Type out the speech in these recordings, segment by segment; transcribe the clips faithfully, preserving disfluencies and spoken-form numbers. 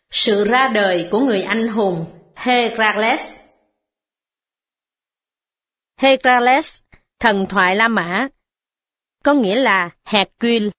Sự ra đời của người anh hùng Heracles. Heracles, thần thoại La Mã, có nghĩa là Hercule.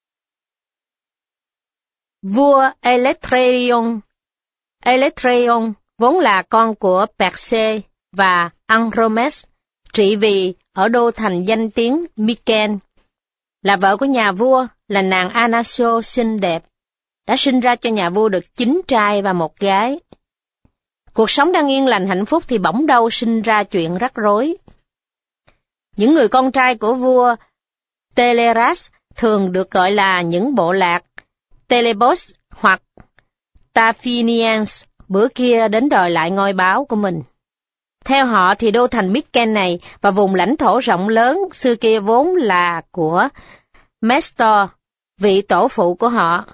Vua Electraion. Electraion vốn là con của Perse và Andromes, trị vì ở đô thành danh tiếng Myken. Là vợ của nhà vua là nàng Anasio xinh đẹp, đã sinh ra cho nhà vua được chín trai và một gái. Cuộc sống đang yên lành hạnh phúc thì bỗng đâu sinh ra chuyện rắc rối. Những người con trai của vua Teleras thường được gọi là những bộ lạc Telebos hoặc Taphinians, bữa kia đến đòi lại ngôi báo của mình. Theo họ thì đô thành Myken này và vùng lãnh thổ rộng lớn xưa kia vốn là của Mestor, vị tổ phụ của họ.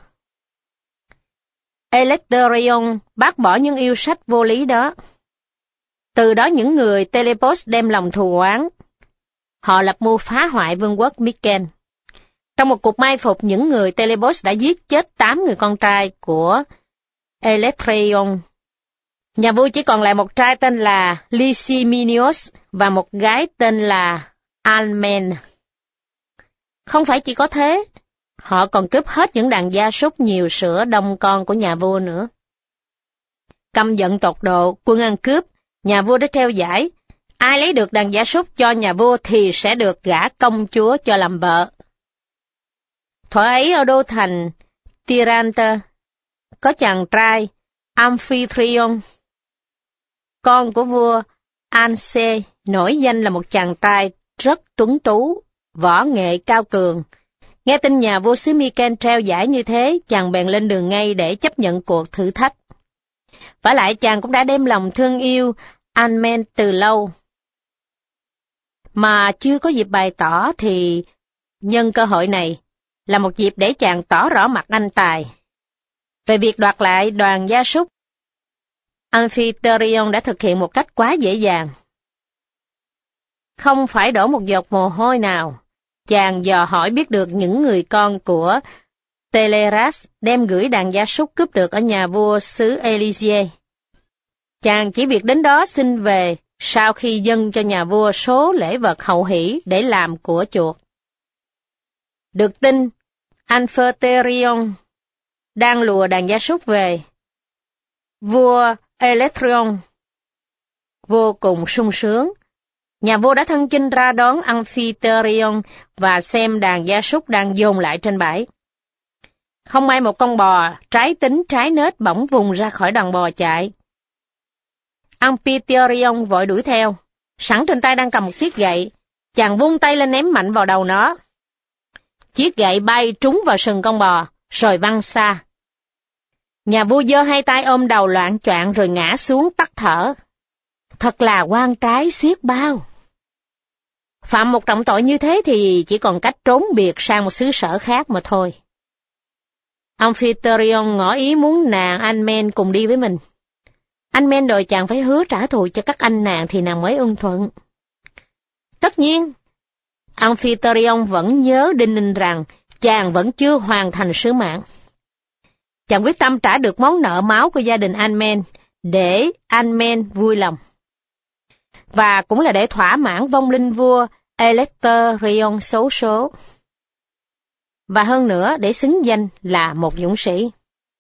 Electraion bác bỏ những yêu sách vô lý đó. Từ đó những người Telebos đem lòng thù oán. Họ lập mưu phá hoại vương quốc Myken. Trong một cuộc mai phục, những người Telebos đã giết chết tám người con trai của Electraion. Nhà vua chỉ còn lại một trai tên là Lysiminios và một gái tên là Almen. Không phải chỉ có thế, họ còn cướp hết những đàn gia súc nhiều sữa đông con của nhà vua nữa. Căm giận tột độ, quân ăn cướp, nhà vua đã treo giải. Ai lấy được đàn gia súc cho nhà vua thì sẽ được gả công chúa cho làm vợ. Thuở ấy ở đô thành Tirante, có chàng trai Amphitryon, con của vua Anse, nổi danh là một chàng trai rất tuấn tú, võ nghệ cao cường. Nghe tin nhà vua xứ Myken treo giải như thế, chàng bèn lên đường ngay để chấp nhận cuộc thử thách. Vả lại chàng cũng đã đem lòng thương yêu Almen từ lâu. Mà chưa có dịp bày tỏ thì nhân cơ hội này là một dịp để chàng tỏ rõ mặt anh tài. Về việc đoạt lại đoàn gia súc, Amphitryon đã thực hiện một cách quá dễ dàng. Không phải đổ một giọt mồ hôi nào, chàng dò hỏi biết được những người con của Teleras đem gửi đàn gia súc cướp được ở nhà vua xứ Elysie. Chàng chỉ việc đến đó xin về sau khi dâng cho nhà vua số lễ vật hậu hỷ để làm của chuộc. Được tin, Amphitryon đang lùa đàn gia súc về. Vua Electraion vô cùng sung sướng. Nhà vua đã thân chinh ra đón Amphitryon và xem đàn gia súc đang dồn lại trên bãi. Không may một con bò trái tính trái nết bỗng vùng ra khỏi đàn bò chạy. Amphitryon vội đuổi theo, sẵn trên tay đang cầm một chiếc gậy, chàng vung tay lên ném mạnh vào đầu nó. Chiếc gậy bay trúng vào sừng con bò, rồi văng xa. Nhà vua giơ hai tay ôm đầu loạng choạng rồi ngã xuống tắt thở. Thật là oan trái xiết bao. Phạm một trọng tội như thế thì chỉ còn cách trốn biệt sang một xứ sở khác mà thôi. Amphitryon ngỏ ý muốn nàng Almen cùng đi với mình. Almen đòi chàng phải hứa trả thù cho các anh nàng thì nàng mới ưng thuận. Tất nhiên, Amphitryon vẫn nhớ đinh ninh rằng chàng vẫn chưa hoàn thành sứ mạng. Chàng quyết tâm trả được món nợ máu của gia đình Almen để Almen vui lòng. Và cũng là để thỏa mãn vong linh vua Electraion xấu số. Và hơn nữa để xứng danh là một dũng sĩ.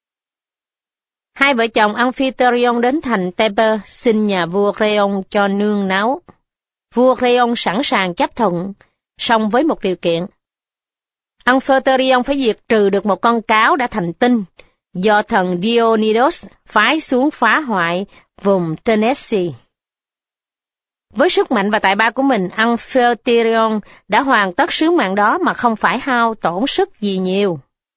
Hai vợ chồng Amphitryon đến thành Thebe xin nhà vua Creon cho nương náu. Vua Creon sẵn sàng chấp thuận, song với một điều kiện. Amphitryon phải diệt trừ được một con cáo đã thành tinh, do thần Dionysos phái xuống phá hoại vùng Tennessee. Với sức mạnh và tài ba của mình, Amphitryon đã hoàn tất sứ mạng đó mà không phải hao tổn sức gì nhiều.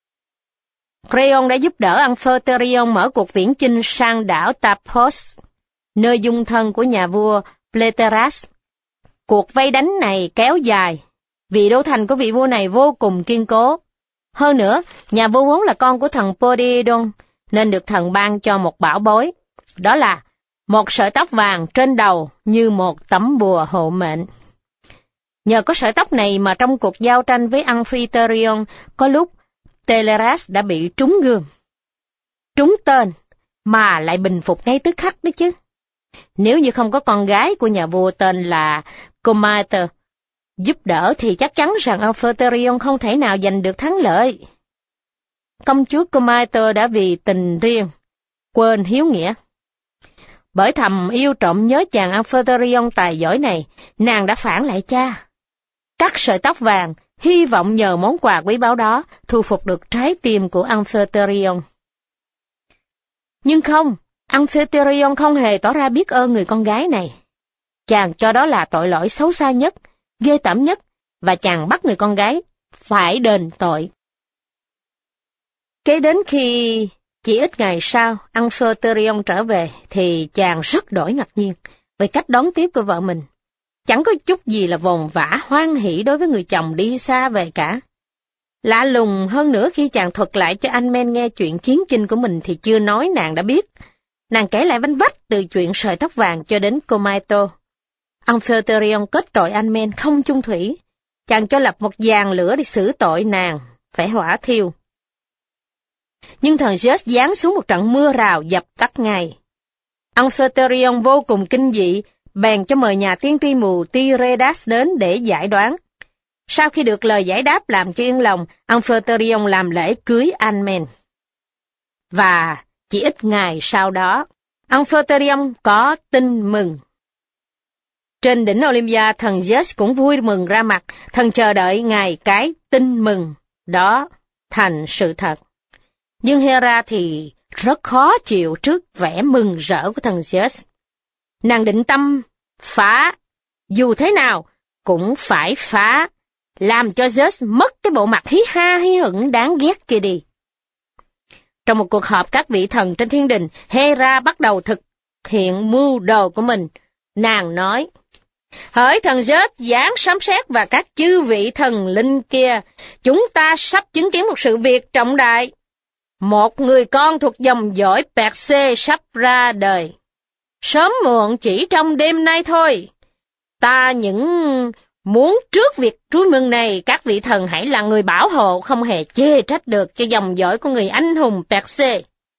Creon đã giúp đỡ Amphitryon mở cuộc viễn chinh sang đảo Tapos, nơi dung thân của nhà vua Pleteras. Cuộc vây đánh này kéo dài, vì đô thành của vị vua này vô cùng kiên cố. Hơn nữa, nhà vua vốn là con của thần Poseidon, nên được thần ban cho một bảo bối, đó là một sợi tóc vàng trên đầu như một tấm bùa hộ mệnh. Nhờ có sợi tóc này mà trong cuộc giao tranh với Amphitryon, có lúc Teleras đã bị trúng gươm. Trúng tên, mà lại bình phục ngay tức khắc đấy chứ. Nếu như không có con gái của nhà vua tên là Comater giúp đỡ thì chắc chắn rằng Amphitryon không thể nào giành được thắng lợi. Công chúa Comater đã vì tình riêng quên hiếu nghĩa. Bởi thầm yêu trộm nhớ chàng Amphitryon tài giỏi này, nàng đã phản lại cha. Cắt sợi tóc vàng, hy vọng nhờ món quà quý báu đó thu phục được trái tim của Amphitryon. Nhưng không, Amphitryon không hề tỏ ra biết ơn người con gái này. Chàng cho đó là tội lỗi xấu xa nhất, ghê tởm nhất, và chàng bắt người con gái phải đền tội. Kế đến khi chỉ ít ngày sau Amphitryon trở về thì chàng rất đổi ngạc nhiên về cách đón tiếp của vợ mình. Chẳng có chút gì là vồn vã hoan hỉ đối với người chồng đi xa về cả. Lạ lùng hơn nữa khi chàng thuật lại cho anh Men nghe chuyện chiến chinh của mình thì chưa nói nàng đã biết. Nàng kể lại vánh vách từ chuyện sợi tóc vàng cho đến Comato. Amphitryon kết tội anh Men không chung thủy. Chàng cho lập một giàn lửa để xử tội nàng, phải hỏa thiêu. Nhưng thần Zeus giáng xuống một trận mưa rào dập tắt ngay. Amphitryon vô cùng kinh dị, bèn cho mời nhà tiên tri mù Tiredas đến để giải đoán. Sau khi được lời giải đáp làm cho yên lòng, Amphitryon làm lễ cưới Anmen. Và chỉ ít ngày sau đó, Amphitryon có tin mừng. Trên đỉnh Olympia, thần Zeus cũng vui mừng ra mặt, thần chờ đợi ngày cái tin mừng đó thành sự thật. Nhưng Hera thì rất khó chịu trước vẻ mừng rỡ của thần Zeus. Nàng định tâm phá, dù thế nào cũng phải phá, làm cho Zeus mất cái bộ mặt hí ha hí hửng đáng ghét kia đi. Trong một cuộc họp các vị thần trên thiên đình, Hera bắt đầu thực hiện mưu đồ của mình. Nàng nói, hỡi thần Zeus giáng sấm sét và các chư vị thần linh kia, chúng ta sắp chứng kiến một sự việc trọng đại. Một người con thuộc dòng dõi Perse sắp ra đời. Sớm muộn chỉ trong đêm nay thôi. Ta những muốn trước việc vui mừng này, các vị thần hãy là người bảo hộ, không hề chê trách được cho dòng dõi của người anh hùng Perse.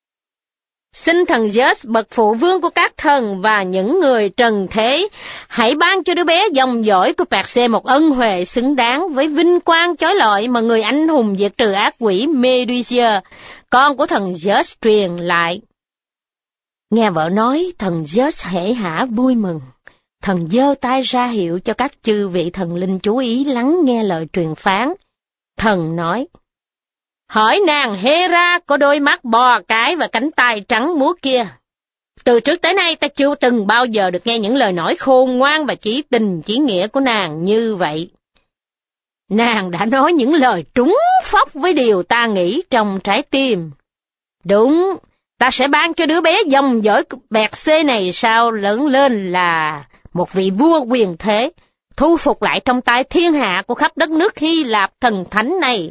Xin thần Zeus, bậc phụ vương của các thần và những người trần thế, hãy ban cho đứa bé dòng dõi của Perse một ân huệ xứng đáng với vinh quang chói lọi mà người anh hùng diệt trừ ác quỷ Medusa, con của thần Zeus truyền lại. Nghe vợ nói, thần Zeus hễ hả vui mừng. Thần giơ tay ra hiệu cho các chư vị thần linh chú ý lắng nghe lời truyền phán. Thần nói, hỏi nàng Hera có đôi mắt bò cái và cánh tay trắng múa kia. Từ trước tới nay ta chưa từng bao giờ được nghe những lời nói khôn ngoan và chỉ tình chỉ nghĩa của nàng như vậy. Nàng đã nói những lời trúng phóc với điều ta nghĩ trong trái tim. Đúng, ta sẽ ban cho đứa bé dòng dõi Perse này sau lớn lên là một vị vua quyền thế, thu phục lại trong tay thiên hạ của khắp đất nước Hy Lạp thần thánh này.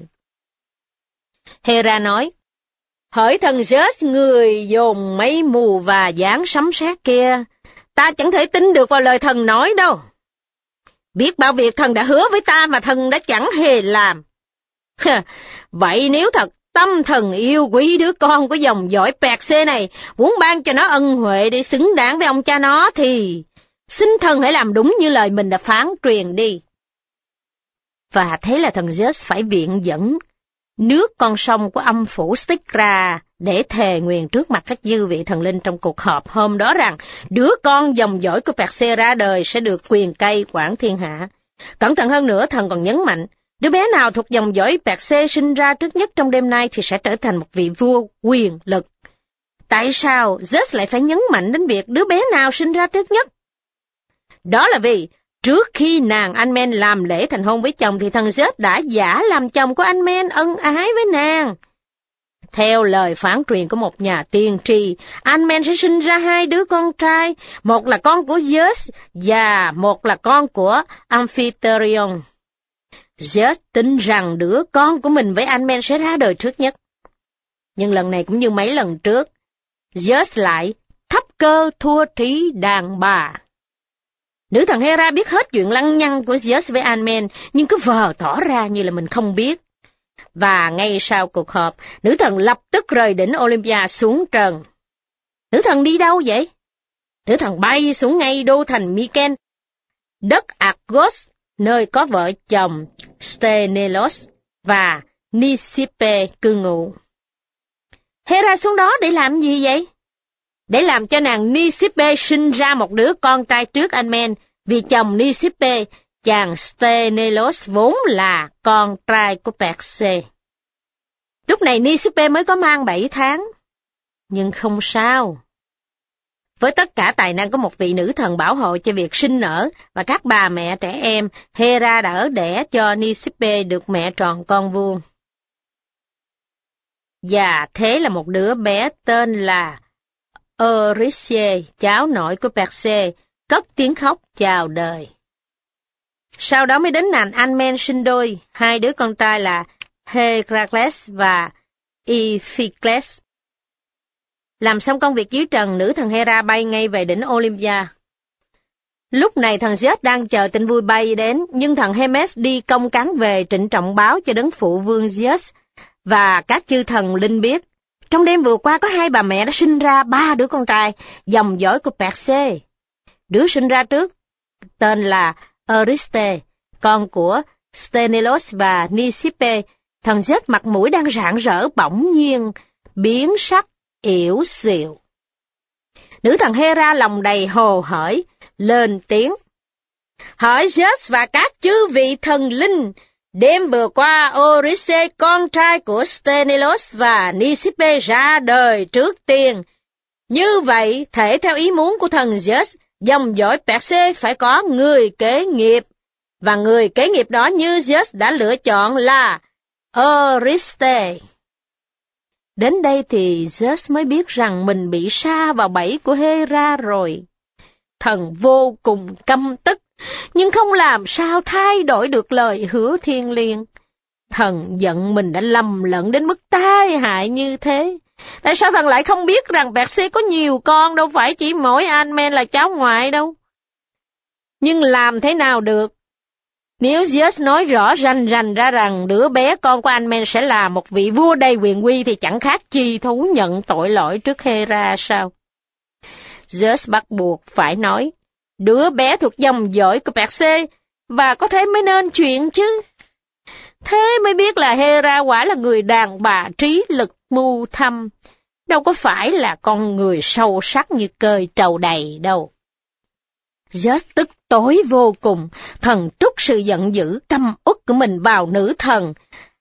Hera nói, hỡi thần Zeus, người dồn mây mù và giáng sấm sét kia, ta chẳng thể tin được vào lời thần nói đâu. Biết bao việc thần đã hứa với ta mà thần đã chẳng hề làm. Vậy nếu thật tâm thần yêu quý đứa con của dòng dõi Perse này, muốn ban cho nó ân huệ để xứng đáng với ông cha nó, thì xin thần hãy làm đúng như lời mình đã phán truyền đi. Và thế là thần Zeus phải viện dẫn nước con sông của âm phủ Stygia để thề nguyền trước mặt các dư vị thần linh trong cuộc họp hôm đó rằng đứa con dòng dõi của Perse ra đời sẽ được quyền cai quản thiên hạ. Cẩn thận hơn nữa, thần còn nhấn mạnh, đứa bé nào thuộc dòng dõi Perse sinh ra trước nhất trong đêm nay thì sẽ trở thành một vị vua quyền lực. Tại sao Zeus lại phải nhấn mạnh đến việc đứa bé nào sinh ra trước nhất? Đó là vì trước khi nàng Anmen làm lễ thành hôn với chồng thì thần Zeus đã giả làm chồng của Anmen ân ái với nàng. Theo lời phán truyền của một nhà tiên tri, Anmen sẽ sinh ra hai đứa con trai, một là con của Zeus và một là con của Amphitryon. Zeus tin rằng đứa con của mình với Anmen sẽ ra đời trước nhất. Nhưng lần này cũng như mấy lần trước, Zeus lại thấp cơ thua trí đàn bà. Nữ thần Hera biết hết chuyện lăng nhăng của Zeus với Anmen, nhưng cứ vờ tỏ ra như là mình không biết. Và ngay sau cuộc họp, nữ thần lập tức rời đỉnh Olympia xuống trần. Nữ thần đi đâu vậy? Nữ thần bay xuống ngay đô thành Myken, đất Argos, nơi có vợ chồng Sthenelus và Nisipe cư ngụ. Hera xuống đó để làm gì vậy? Để làm cho nàng Nisipe sinh ra một đứa con trai trước Anmen, vì chồng Nisipe, chàng Sthenelus vốn là con trai của Perse. Lúc này Nisipe mới có mang bảy tháng. Nhưng không sao. Với tất cả tài năng của một vị nữ thần bảo hộ cho việc sinh nở và các bà mẹ trẻ em, Hera đã ở đẻ cho Nisipe được mẹ tròn con vuông. Và thế là một đứa bé tên là Eurydice, cháu nội của Perse, cất tiếng khóc chào đời. Sau đó mới đến nàng Anmen sinh đôi, hai đứa con trai là Heracles và Iphicles. Làm xong công việc dưới trần, nữ thần Hera bay ngay về đỉnh Olympia. Lúc này thần Zeus đang chờ tin vui bay đến, nhưng thần Hermes đi công cán về trịnh trọng báo cho đấng phụ vương Zeus và các chư thần linh biết. Trong đêm vừa qua có hai bà mẹ đã sinh ra ba đứa con trai, dòng dõi của Perse. Đứa sinh ra trước tên là Eurystheus, con của Sthenelus và Nisipe. Thần Zeus mặt mũi đang rạng rỡ bỗng nhiên biến sắc yểu xìu. Nữ thần Hera lòng đầy hồ hởi lên tiếng: Hỡi Zeus và các chư vị thần linh, đêm vừa qua Eurydice, con trai của Sthenelus và Nisipe ra đời trước tiên. Như vậy, thể theo ý muốn của thần Zeus, dòng dõi Perse phải có người kế nghiệp, và người kế nghiệp đó như Zeus đã lựa chọn là Eurystheus. Đến đây thì Zeus mới biết rằng mình bị sa vào bẫy của Hera rồi. Thần vô cùng căm tức, nhưng không làm sao thay đổi được lời hứa thiêng liêng. Thần giận mình đã lầm lẫn đến mức tai hại như thế. Tại sao thần lại không biết rằng Perse có nhiều con, đâu phải chỉ mỗi Anmen là cháu ngoại đâu. Nhưng làm thế nào được? Nếu Zeus nói rõ rành rành ra rằng đứa bé con của Anmen sẽ là một vị vua đầy quyền uy thì chẳng khác chi thú nhận tội lỗi trước Hera sao? Zeus bắt buộc phải nói, đứa bé thuộc dòng dõi của Perse, và có thế mới nên chuyện chứ. Thế mới biết là Hera quả là người đàn bà trí lực mưu thâm, đâu có phải là con người sâu sắc như cơi trầu đầy đâu. Zeus tức tối vô cùng, thần trút sự giận dữ căm uất của mình vào nữ thần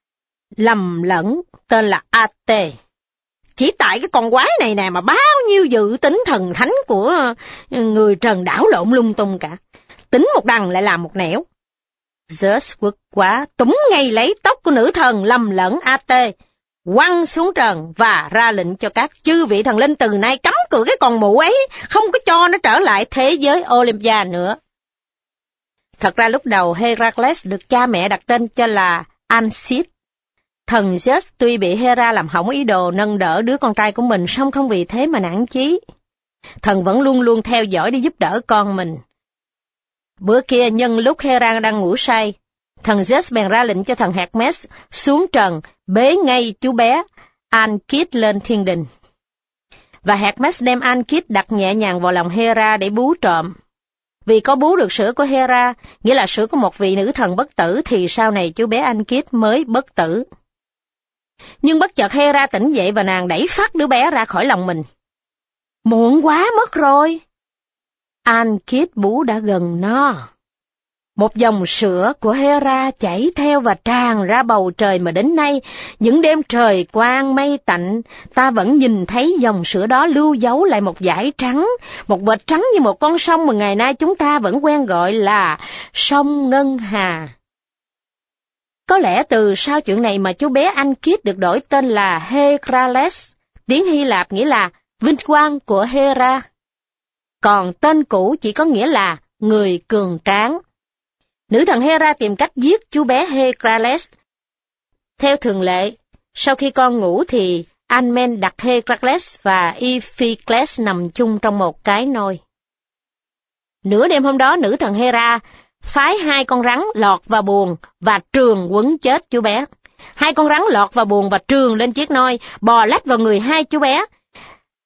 lầm lẫn tên là Ate. Chỉ tại cái con quái này nè mà bao nhiêu dự tính thần thánh của người trần đảo lộn lung tung cả. Tính một đằng lại làm một nẻo. Zeus quất quá, túm ngay lấy tóc của nữ thần lầm lẫn Ate, quăng xuống trần và ra lệnh cho các chư vị thần linh từ nay cấm cự cái con mụ ấy, không có cho nó trở lại thế giới Olympia nữa. Thật ra lúc đầu Heracles được cha mẹ đặt tên cho là Anchit. Thần Zeus tuy bị Hera làm hỏng ý đồ nâng đỡ đứa con trai của mình, song không vì thế mà nản chí. Thần vẫn luôn luôn theo dõi để giúp đỡ con mình. Bữa kia nhân lúc Hera đang ngủ say, thần Zeus bèn ra lệnh cho thần Hermes xuống trần bế ngay chú bé Anchit lên thiên đình. Và Hermes đem Anchit đặt nhẹ nhàng vào lòng Hera để bú trộm. Vì có bú được sữa của Hera, nghĩa là sữa của một vị nữ thần bất tử, thì sau này chú bé Anchit mới bất tử. Nhưng bất chợt Hera tỉnh dậy và nàng đẩy phát đứa bé ra khỏi lòng mình. Muộn quá mất rồi. Anchit bú đã gần no. Một dòng sữa của Hera chảy theo và tràn ra bầu trời mà đến nay, những đêm trời quang mây tạnh, ta vẫn nhìn thấy dòng sữa đó lưu dấu lại một dải trắng, một vệt trắng như một con sông mà ngày nay chúng ta vẫn quen gọi là sông Ngân Hà. Có lẽ từ sau chuyện này mà chú bé Anchit được đổi tên là Heracles, tiếng Hy Lạp nghĩa là vinh quang của Hera. Còn tên cũ chỉ có nghĩa là người cường tráng. Nữ thần Hera tìm cách giết chú bé Heracles. Theo thường lệ, sau khi con ngủ thì Anmen đặt Heracles và Iphicles nằm chung trong một cái nôi. Nửa đêm hôm đó, nữ thần Hera phái hai con rắn lọt vào buồng và trườn quấn chết chú bé. Hai con rắn lọt vào buồng và trườn lên chiếc nôi, bò lách vào người hai chú bé.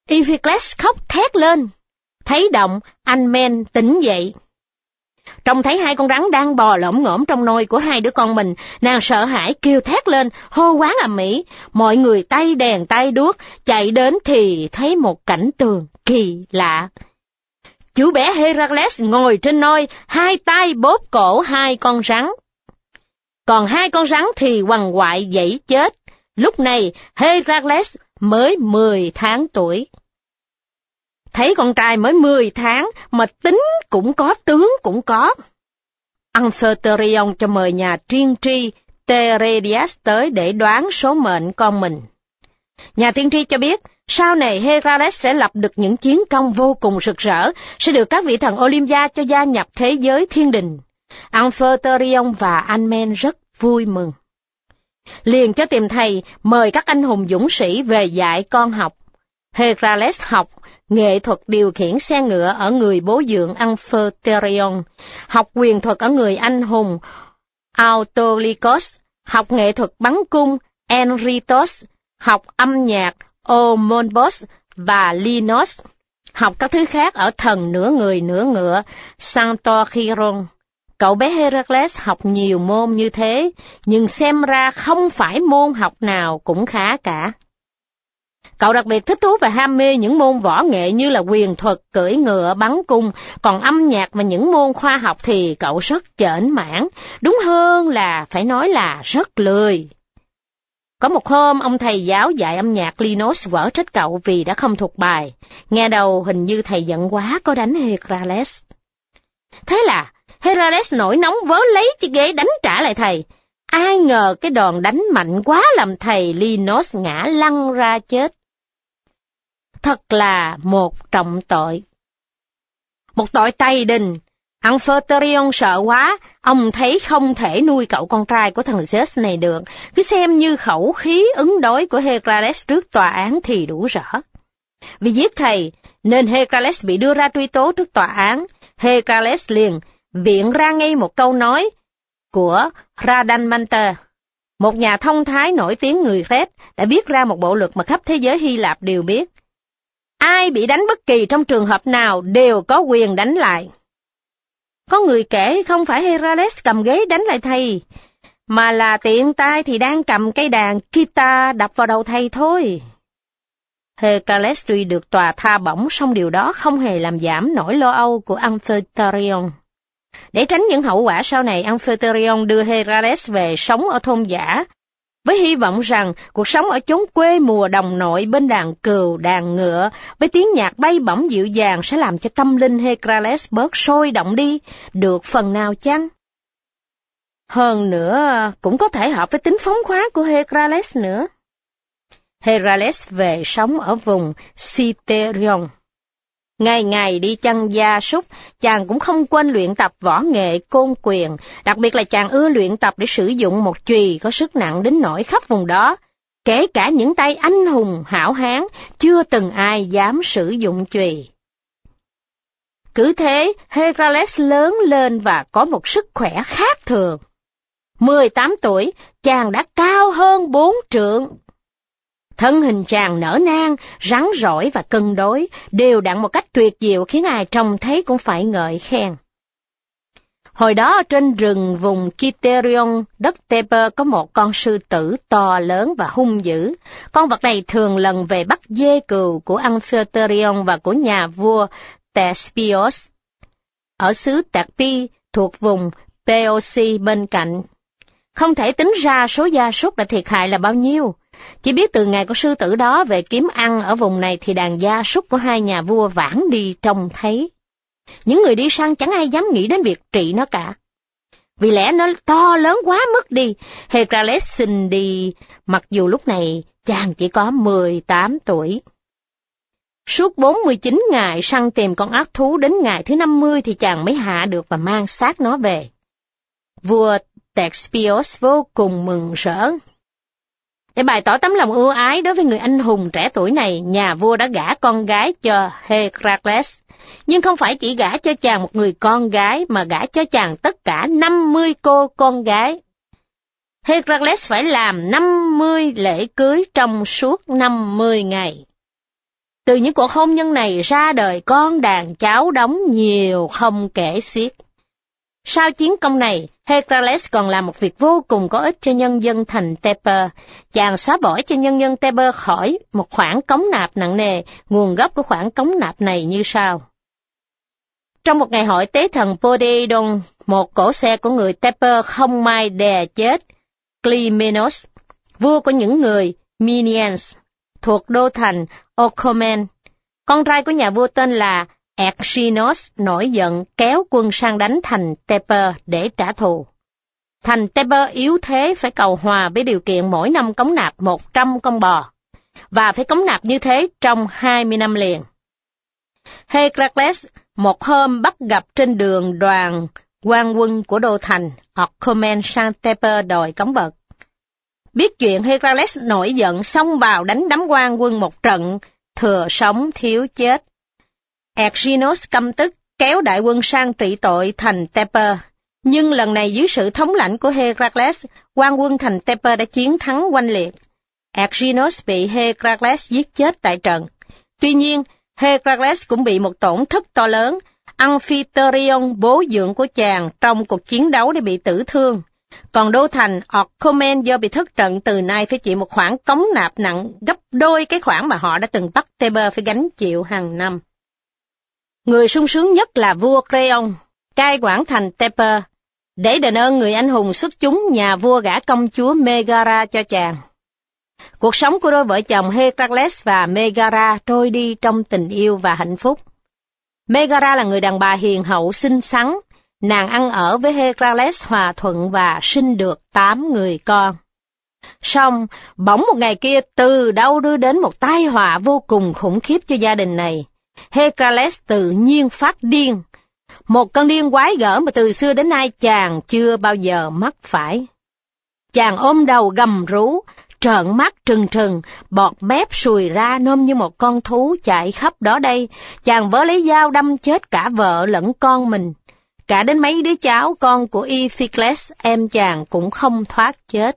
Iphicles khóc thét lên. Thấy động, anh Men tỉnh dậy. Trông thấy hai con rắn đang bò lổm ngổm trong nôi của hai đứa con mình, nàng sợ hãi kêu thét lên, hô hoán ầm ĩ. Mọi người tay đèn tay đuốc, chạy đến thì thấy một cảnh tượng kỳ lạ. Chú bé Heracles ngồi trên nôi, hai tay bóp cổ hai con rắn. Còn hai con rắn thì quằn quại giãy chết. Lúc này Heracles mới mười tháng tuổi. Thấy con trai mới mười tháng mà tính cũng có, tướng cũng có. Amphitryon cho mời nhà tiên tri Teredyas tới để đoán số mệnh con mình. Nhà tiên tri cho biết, sau này Heracles sẽ lập được những chiến công vô cùng rực rỡ, sẽ được các vị thần Olympia cho gia nhập thế giới thiên đình. Amphitryon và anh Men rất vui mừng. Liền cho tìm thầy, mời các anh hùng dũng sĩ về dạy con học. Heracles học nghệ thuật điều khiển xe ngựa ở người bố dượng Amphitryon, học quyền thuật ở người anh hùng Autolycus, học nghệ thuật bắn cung Enritos, học âm nhạc Omonbos và Linos, học các thứ khác ở thần nửa người nửa ngựa Santochiron. Cậu bé Heracles học nhiều môn như thế, nhưng xem ra không phải môn học nào cũng khá cả. Cậu đặc biệt thích thú và ham mê những môn võ nghệ như là quyền thuật, cưỡi ngựa, bắn cung, còn âm nhạc và những môn khoa học thì cậu rất chểnh mãn, đúng hơn là phải nói là rất lười. Có một hôm, ông thầy giáo dạy âm nhạc Linos quở trách cậu vì đã không thuộc bài. Nghe đầu hình như thầy giận quá có đánh Heracles. Thế là Heracles nổi nóng vớ lấy chiếc ghế đánh trả lại thầy. Ai ngờ cái đòn đánh mạnh quá làm thầy Linos ngã lăn ra chết. Thật là một trọng tội. Một tội tày đình. Amphitryon sợ quá, ông thấy không thể nuôi cậu con trai của thằng Zeus này được, cứ xem như khẩu khí ứng đối của Heracles trước tòa án thì đủ rõ. Vì giết thầy, nên Heracles bị đưa ra truy tố trước tòa án. Heracles liền viện ra ngay một câu nói của Rhadamanthus, một nhà thông thái nổi tiếng người Crete, đã viết ra một bộ luật mà khắp thế giới Hy Lạp đều biết. Ai bị đánh bất kỳ trong trường hợp nào đều có quyền đánh lại. Có người kể không phải Heracles cầm ghế đánh lại thầy, mà là tiện tay thì đang cầm cây đàn guitar đập vào đầu thầy thôi. Heracles tuy được tòa tha bổng, song điều đó không hề làm giảm nỗi lo âu của Amphitryon. Để tránh những hậu quả sau này, Amphitryon đưa Heracles về sống ở thôn dã, với hy vọng rằng cuộc sống ở chốn quê mùa đồng nội bên đàn cừu, đàn ngựa, với tiếng nhạc bay bổng dịu dàng sẽ làm cho tâm linh Heracles bớt sôi động đi, được phần nào chăng? Hơn nữa, cũng có thể hợp với tính phóng khoáng của Heracles nữa. Heracles về sống ở vùng Citherion. Ngày ngày đi chăn gia súc, chàng cũng không quên luyện tập võ nghệ côn quyền, đặc biệt là chàng ưa luyện tập để sử dụng một chùy có sức nặng đến nỗi khắp vùng đó. Kể cả những tay anh hùng hảo hán, chưa từng ai dám sử dụng chùy. Cứ thế, Heracles lớn lên và có một sức khỏe khác thường. mười tám tuổi, chàng đã cao hơn bốn trượng. Thân hình chàng nở nang, rắn rỏi và cân đối, đều đặn một cách tuyệt diệu khiến ai trông thấy cũng phải ngợi khen. Hồi đó trên rừng vùng Citherion, đất Thebe có một con sư tử to lớn và hung dữ. Con vật này thường lần về bắt dê cừu của Amphitryon và của nhà vua Thespios ở xứ Tacpi thuộc vùng Peosi bên cạnh. Không thể tính ra số gia súc đã thiệt hại là bao nhiêu. Chỉ biết từ ngày con sư tử đó về kiếm ăn ở vùng này thì đàn gia súc của hai nhà vua vãng đi trông thấy. Những người đi săn chẳng ai dám nghĩ đến việc trị nó cả. Vì lẽ nó to lớn quá mức đi, Heracles xin đi, mặc dù lúc này chàng chỉ có mười tám tuổi. Suốt bốn mươi chín ngày săn tìm con ác thú, đến ngày thứ năm mươi thì chàng mới hạ được và mang xác nó về. Vua Thespios vô cùng mừng rỡ. Để bày tỏ tấm lòng ưu ái đối với người anh hùng trẻ tuổi này, nhà vua đã gả con gái cho Heracles. Nhưng không phải chỉ gả cho chàng một người con gái, mà gả cho chàng tất cả năm mươi cô con gái. Heracles phải làm năm mươi lễ cưới trong suốt năm mươi ngày. Từ những cuộc hôn nhân này ra đời con đàn cháu đống nhiều không kể xiết. Sau chiến công này, Heracles còn làm một việc vô cùng có ích cho nhân dân thành Thebes. Chàng xóa bỏ cho nhân dân Thebes khỏi một khoản cống nạp nặng nề. Nguồn gốc của khoản cống nạp này như sau. Trong một ngày hội tế thần Poseidon, một cỗ xe của người Thebes không may đè chết Clymenos, vua của những người Minians, thuộc đô thành Orchomen. Con trai của nhà vua tên là Erginos nổi giận kéo quân sang đánh thành Thebes để trả thù. Thành Thebes yếu thế phải cầu hòa với điều kiện mỗi năm cống nạp một trăm con bò, và phải cống nạp như thế trong hai mươi năm liền. Heracles một hôm bắt gặp trên đường đoàn quan quân của đô thành Orchomen sang Thebes đòi cống bậc. Biết chuyện, Heracles nổi giận xông vào đánh đám quan quân một trận, thừa sống thiếu chết. Erginos căm tức kéo đại quân sang trị tội thành Thebes, nhưng lần này dưới sự thống lãnh của Heracles, quan quân thành Thebes đã chiến thắng oanh liệt. Erginos bị Heracles giết chết tại trận. Tuy nhiên, Heracles cũng bị một tổn thất to lớn. Amphitryon, bố dượng của chàng, trong cuộc chiến đấu đã bị tử thương. Còn đô thành Orchomen do bị thất trận từ nay phải chịu một khoản cống nạp nặng gấp đôi cái khoản mà họ đã từng bắt Thebes phải gánh chịu hàng năm. Người sung sướng nhất là vua Creon, cai quản thành Thebes, để đền ơn người anh hùng xuất chúng nhà vua gả công chúa Megara cho chàng. Cuộc sống của đôi vợ chồng Heracles và Megara trôi đi trong tình yêu và hạnh phúc. Megara là người đàn bà hiền hậu xinh xắn, nàng ăn ở với Heracles hòa thuận và sinh được tám người con. Song, bỗng một ngày kia từ đâu đưa đến một tai họa vô cùng khủng khiếp cho gia đình này. Heracles tự nhiên phát điên, một cơn điên quái gở mà từ xưa đến nay chàng chưa bao giờ mắc phải. Chàng ôm đầu gầm rú, trợn mắt trừng trừng, bọt mép sùi ra nôm như một con thú chạy khắp đó đây. Chàng vớ lấy dao đâm chết cả vợ lẫn con mình. Cả đến mấy đứa cháu con của Iphicles, em chàng cũng không thoát chết.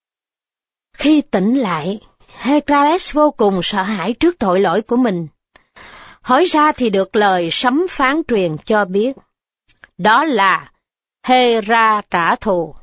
Khi tỉnh lại, Heracles vô cùng sợ hãi trước tội lỗi của mình. Hỏi ra thì được lời sấm phán truyền cho biết, đó là Hera trả thù.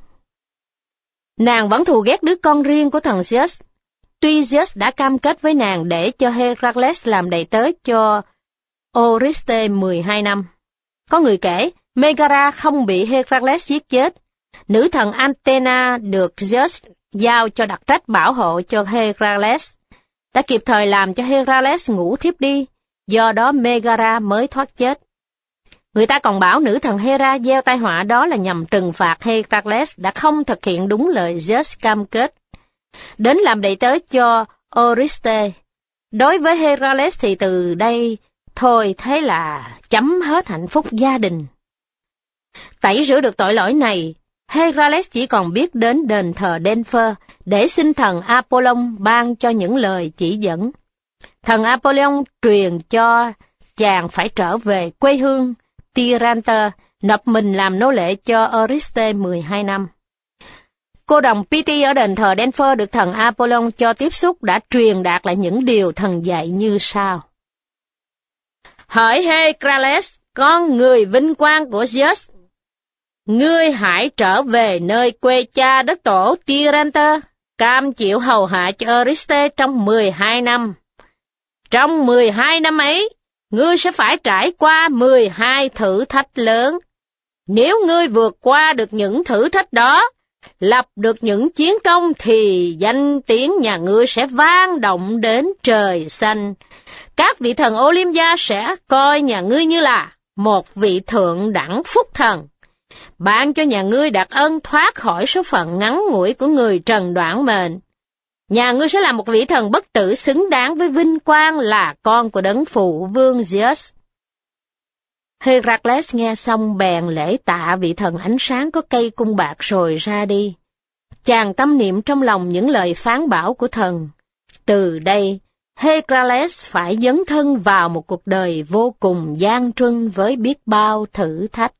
Nàng vẫn thù ghét đứa con riêng của thằng Zeus. Tuy Zeus đã cam kết với nàng để cho Heracles làm đầy tớ cho Oriste mười hai năm. Có người kể, Megara không bị Heracles giết chết. Nữ thần Athena được Zeus giao cho đặc trách bảo hộ cho Heracles, đã kịp thời làm cho Heracles ngủ thiếp đi, do đó Megara mới thoát chết. Người ta còn bảo nữ thần Hera gieo tai họa đó là nhằm trừng phạt Heracles đã không thực hiện đúng lời Zeus cam kết, đến làm đầy tớ cho Oriste. Đối với Heracles thì từ đây thôi thế là chấm hết hạnh phúc gia đình. Tẩy rửa được tội lỗi này, Heracles chỉ còn biết đến đền thờ Delphes để xin thần Apollon ban cho những lời chỉ dẫn. Thần Apollon truyền cho chàng phải trở về quê hương Tyrante, nộp mình làm nô lệ cho Oriste mười hai năm. Cô đồng Piti ở đền thờ Delphes được thần Apollon cho tiếp xúc đã truyền đạt lại những điều thần dạy như sau. Hỡi Heracles, con người vinh quang của Zeus, ngươi hãy trở về nơi quê cha đất tổ Tyrante, cam chịu hầu hạ cho Oriste trong mười hai năm. Trong mười hai năm ấy, ngươi sẽ phải trải qua mười hai thử thách lớn. Nếu ngươi vượt qua được những thử thách đó, lập được những chiến công thì danh tiếng nhà ngươi sẽ vang động đến trời xanh. Các vị thần Olympia sẽ coi nhà ngươi như là một vị thượng đẳng phúc thần, ban cho nhà ngươi đặc ân thoát khỏi số phận ngắn ngủi của người trần đoạn mệnh. Nhà ngươi sẽ là một vị thần bất tử xứng đáng với vinh quang là con của đấng phụ vương Zeus. Heracles nghe xong bèn lễ tạ vị thần ánh sáng có cây cung bạc rồi ra đi. Chàng tâm niệm trong lòng những lời phán bảo của thần. Từ đây, Heracles phải dấn thân vào một cuộc đời vô cùng gian truân với biết bao thử thách.